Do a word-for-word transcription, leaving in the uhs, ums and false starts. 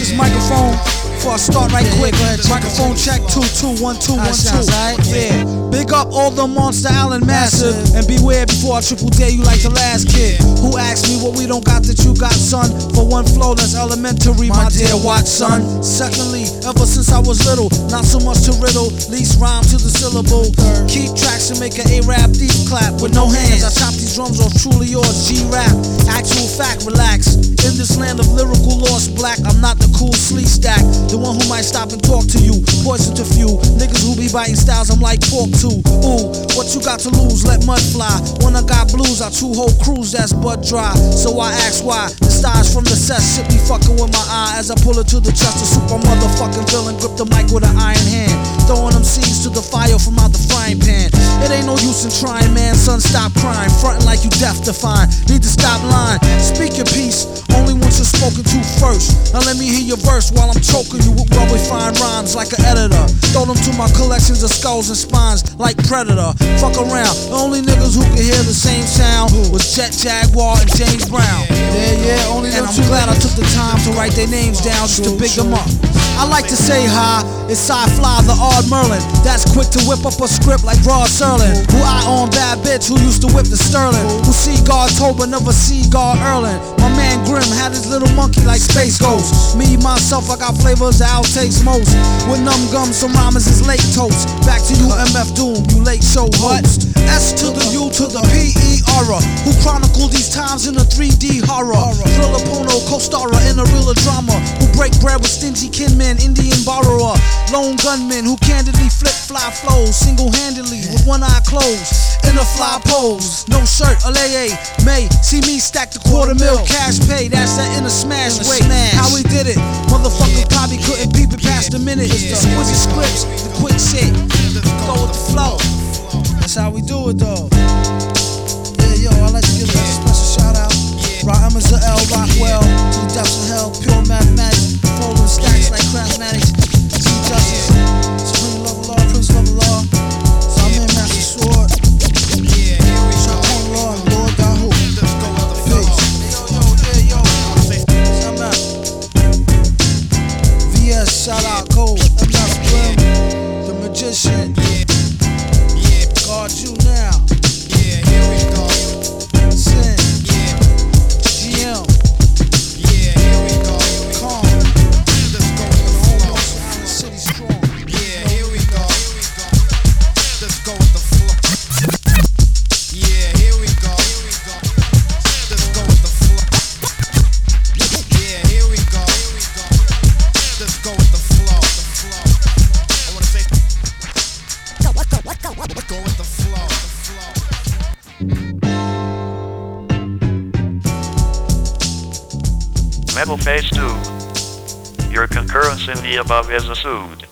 this microphone before I start right quick. Microphone check two two one two one two. Yeah. Big up all the Monster Allen Massive, and beware before I triple dare you like the last kid who asked me what we don't got that you got, son. For one flow that's elementary, my dear Watson. Secondly, ever since I was little, not so much to riddle, least rhyme to the syllable. Keep tracks and make an A-rap deep clap with no hands. I chop these drums off truly yours, G-rap. Actual fact, relax. In this land of lyrical lost black, I'm not the cool sleep stack, the one who might stop and talk to you. Poison to few niggas who be biting styles I'm like pork too. Ooh, what you got to lose? Let mud fly. When I got blues, I two whole crews that's butt dry. So I ask why the stars from the set shit be fucking with my eye as I pull it to the chest. A super motherfucking villain grip the mic with an iron hand, throwing them seeds to the fire from out the frying pan. It ain't no use in trying, man. Son, stop crying, frontin' like you deaf to find. Need to stop lying. Speak your piece only once you're spoken to first. Now let me hear your verse while I'm choking you with well refined rhymes like an editor. Throw them to my collections of skulls and spines like Predator. Fuck around. The only niggas who could hear the same sound was Jet Jaguar and James Brown. Yeah, yeah, only them. And I'm glad I took the time to write their names down just to big them up. I like to say hi, it's Sci-Fly, the Odd Merlin, that's quick to whip up a script like Rod Serling. Who I on bad bitch who used to whip the Sterling. Who see God Tober, never see God Erling. My man Grimm had his little monkey like Space Ghost. Me, myself, I got flavors that outtakes most. With numb gums, some rhymers is late toast. Back to you, M F Doom, you late show host. S to the U to the P E R, who chronicle these times in a three D horror. Thriller Pono, co-starrer in a realer drama. Who break bread with stingy kinmen, Indian borrower. Lone gunman who candidly flip fly flows single-handedly with one eye closed in a fly pose. No shirt, Aleye, May see me stack the quarter mil cash pay. That's that in a smash way. How we did it, motherfuckers probably couldn't peep it past a minute. It's the exquisite scripts, the quick shit, go with the flow. That's how we do it though. Yeah, yo, I like to give a special shout out. Raheem L. Rockwell, to the depths of hell, pure mathematics, folding stacks like Craftmatics. G Justice, Supreme Love of Law, Prince Love of Law. So I'm in Master Sword. Chapon Law and Lord Dahu. Peace. Yo, yo, yeah, yo. I'm out. V S, shout out, Cole. M F Grim, the magician. Guard you now. Yeah, here we go. Sin. G M. Yeah, here we go. Calm. Let's go with the flow. Allen City strong. Yeah, here we go. Let's go with the flow. Yeah, here we go. Let's go with the flow. Yeah, here we go. Let's go with the flow. I wanna say, go with the flow. Metal Phase two. Your concurrence in the above is assumed.